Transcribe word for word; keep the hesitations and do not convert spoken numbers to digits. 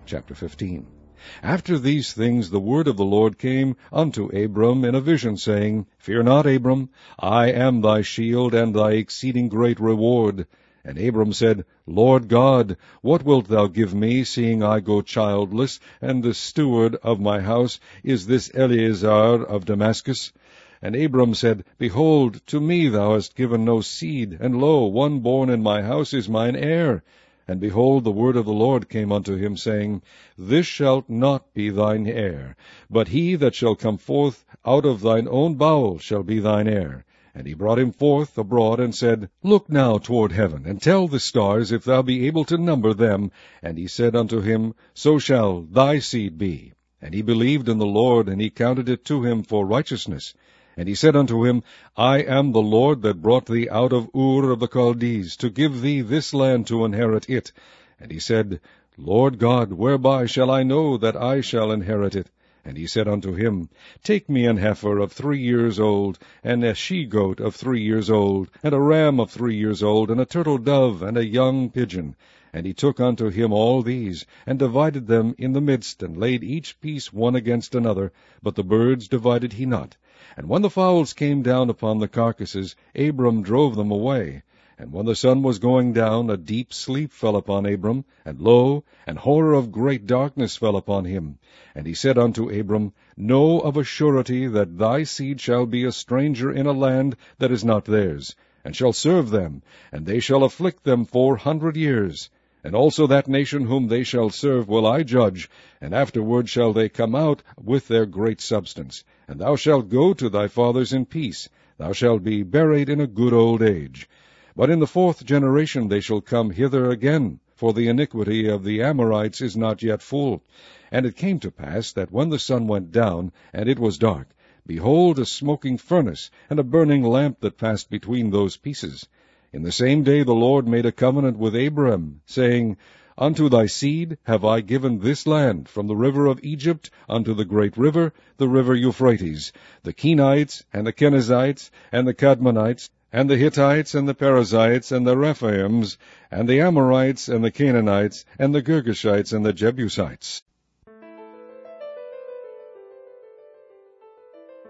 Chapter fifteen. After these things the word of the Lord came unto Abram in a vision, saying, Fear not, Abram, I am thy shield and thy exceeding great reward. And Abram said, Lord God, what wilt thou give me, seeing I go childless, and the steward of my house is this Eleazar of Damascus? And Abram said, Behold, to me thou hast given no seed, and lo, one born in my house is mine heir. And behold, the word of the Lord came unto him, saying, This shall not be thine heir, but he that shall come forth out of thine own bowels shall be thine heir. And he brought him forth abroad, and said, Look now toward heaven, and tell the stars, if thou be able to number them. And he said unto him, So shall thy seed be. And he believed in the Lord, and he counted it to him for righteousness. And he said unto him, I am the Lord that brought thee out of Ur of the Chaldees, to give thee this land to inherit it. And he said, Lord God, whereby shall I know that I shall inherit it? And he said unto him, Take me an heifer of three years old, and a she-goat of three years old, and a ram of three years old, and a turtle-dove, and a young pigeon. And he took unto him all these, and divided them in the midst, and laid each piece one against another, but the birds divided he not. And when the fowls came down upon the carcasses, Abram drove them away. And when the sun was going down, a deep sleep fell upon Abram, and lo, an horror of great darkness fell upon him. And he said unto Abram, Know of a surety that thy seed shall be a stranger in a land that is not theirs, and shall serve them, and they shall afflict them four hundred years. And also that nation whom they shall serve will I judge, and afterward shall they come out with their great substance. And thou shalt go to thy fathers in peace. Thou shalt be buried in a good old age. But in the fourth generation they shall come hither again, for the iniquity of the Amorites is not yet full. And it came to pass that when the sun went down, and it was dark, behold, a smoking furnace, and a burning lamp that passed between those pieces. In the same day the Lord made a covenant with Abram, saying, Unto thy seed have I given this land, from the river of Egypt unto the great river, the river Euphrates, the Kenites, and the Kenizzites, and the Kadmonites, and the Hittites, and the Perizzites, and the Rephaims, and the Amorites, and the Canaanites, and the Girgashites, and the Jebusites.